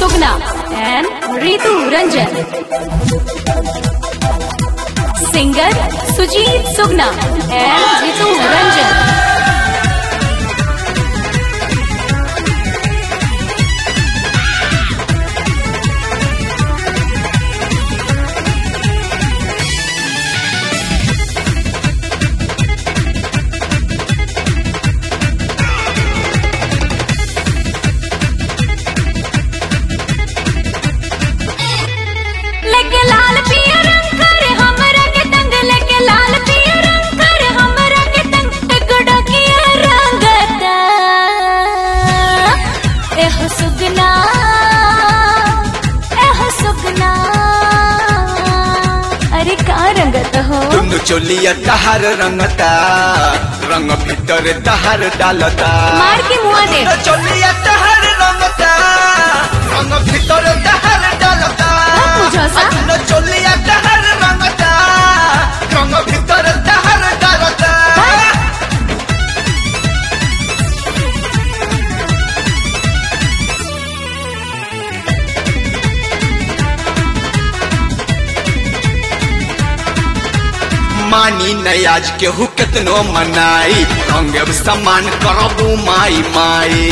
Sugna and Ritu Ranjan. Singer Sujit Sugna and Ritu Ranjan. लेके लाल पिया रंग कर हमरा के तंग, लेके लाल पिया रंग कर हमरा के तंग, टिकड़ा किया रंगता एहो सुगना अरे का रंगत हो तुम चोलिया तहार रंगता रंग भीतर तहार डालता मार के मुआ दे चोलिया तहार रंगता रंग भीतर तहार डालता तुम चोलिया तहार रंगता रंग भीतर तहार डालता मानी नहीं आज केहू कितनो मनाई रंग सम्मान करबू माई माई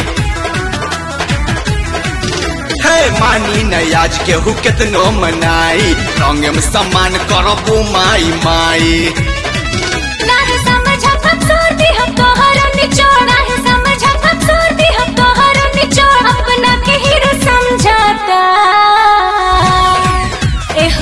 हे मानी नहीं आज केहू कितनो मनाई रंग सम्मान करबू माई माई नाही समझा खूबसूरती हम तोहरा निचोड़, नाही समझा खूबसूरती हम तोहरा निचोड़, अपना के हीरो समझाता एहो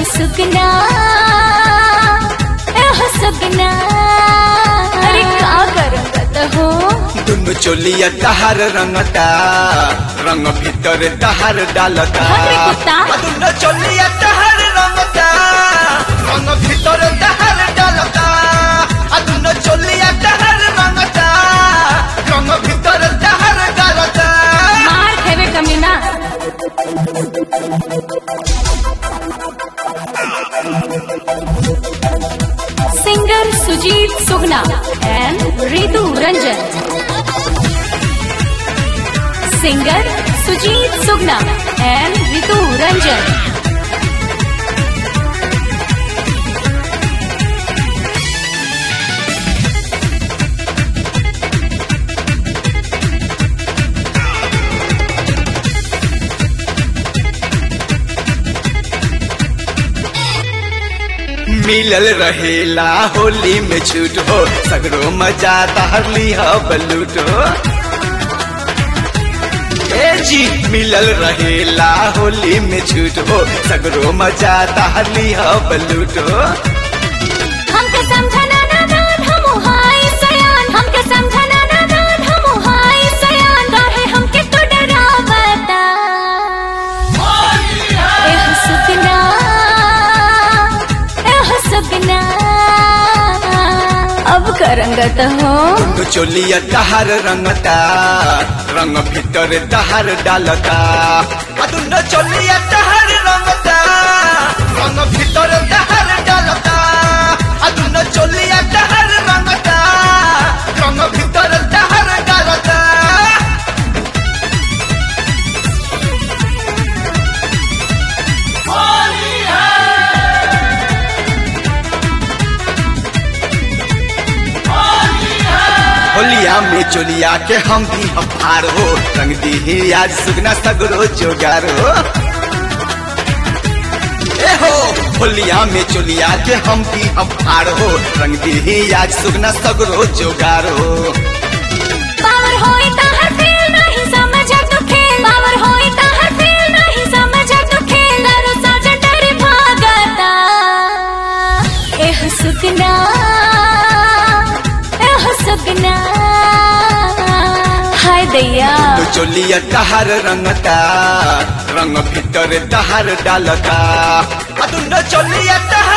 सुगना अरे का करत हो दुनु चोलिया तहार रंगता रंग भीतर तहार डालता अरे कुत्ता। दुनु चोलिया तहार रंगता रंग भीतर तहार डालता दुनु चोलिया तहार रंगता रंग भीतर तहार डालता मार खेवे कमीना Singer Sujit Sugna and Ritu Ranjan. Singer Sujit Sugna and Ritu Ranjan. मिलल रहेला होली में छूट हो सगरो मजा तहरली हो बलूट हो ए जी मिलल रहेला होली में छूट हो सगरो मजा तहरली हो बलूट हो हमके समझना नादान हम हाय सयान, हमके समझना नादान हम हाय सयान, काहे हमके तो डरावता एहो सुगना अब का रंगत हो तो चोलिया तहार रंगता रंग भीतर तहार डालता दुनो चोलिया तहार रंगता रंग भीतर तहार डालता दुनो चोलिया तहार रंगता रंग भीतर तहार डालता होलिया में चोलिया के हम भी अफार हो रंग दी ही आज सुगना सगरो जोगार हो ए हो होलिया में चोलिया के हम भी अफार हो रंग दी ही आज सुगना सगरो जोगार हो पावर होई ताहर फेल नहीं समझा तू खेल, पावर होई ताहर फेल नहीं समझा तू खेल, दारू साजन डरे भागता एहो सुगना हाय दैया तो चोलिया तहार रंगता रंग भीतर तहार डालता दुनो चोलिया तहार